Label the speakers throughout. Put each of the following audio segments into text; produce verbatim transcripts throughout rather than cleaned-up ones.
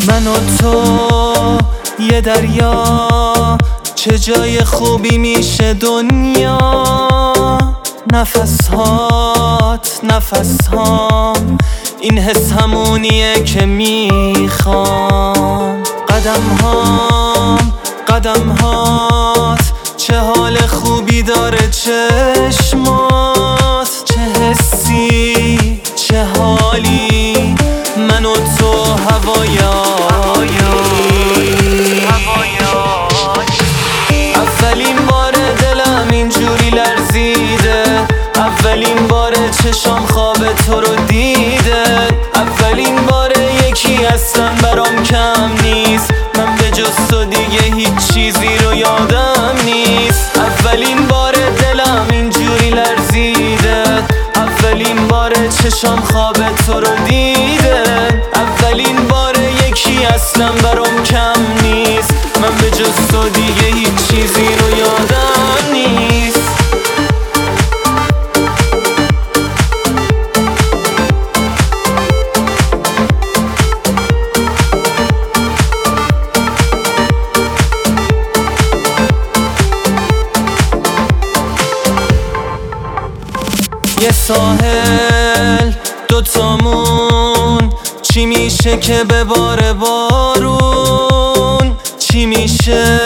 Speaker 1: من و تو یه دریا، چه جای خوبی میشه دنیا. نفس هات نفس هام، این حس همونیه که میخوام. قدم هام قدم هات، چه حال خوبی داره چشمات. چه حسی چه حالی، من و تو هوایایی. اولین بار دلم اینجوری لرزیده، اولین بار چشام خواب تو رو دیده. اولین بار یکی هستم برام کم نیست، من به جز تو دیگه هیچ چیزی رو یادم نیست. اولین بار دلم اینجوری لرزیده، اولین بار چشام خواب تو رو دیده. اولین بار یکی هستم برام کم نیست، من به جز تو دیگه هیچ چیزی رو یادم نیست. یه ساحل دوتامون، چی میشه که بباره بارون؟ چی میشه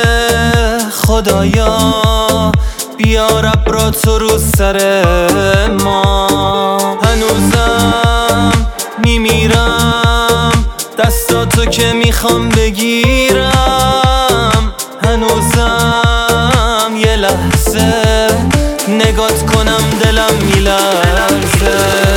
Speaker 1: خدایا، بیار ابرا تو رو سر ما. هنوزم میمیرم دستاتو که میخوام بگیرم. هنوزم یه لحظه نگات کنم دلم میلرزه.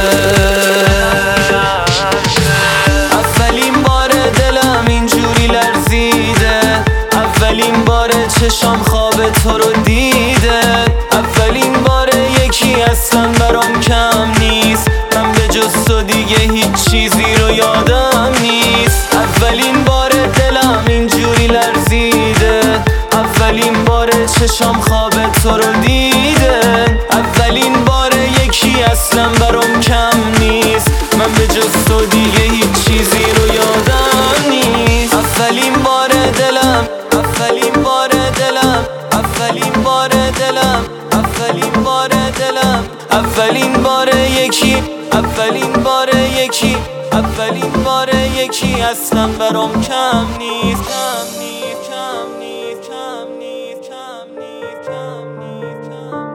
Speaker 1: اولین بار دلم اینجوری لرزیده، اولین بار چشام خواب تو رو دیده. اولین بار یکی هستم برام کم نیست، من به جز تو دیگه هیچ چیزی رو یادم نیست. اولین بار دلم اینجوری لرزیده، اولین بار چشام خواب تو رو دیده. اولین بار یکی اصلا برام کم نیست، من به جز تو دیگه هیچ چیزی رو یادم نیست. اولین بار دلم اولین بار دلم اولین بار دلم اولین بار دلم اولین بار یکی اولین بار یکی اولین بار یکی اصلا برام کم نیست. کم نیست کم نیست کم نیست کم نیست کم نیست کم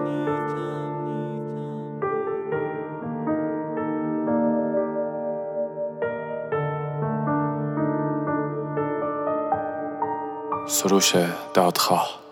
Speaker 1: نیست.
Speaker 2: سروش دادخواه.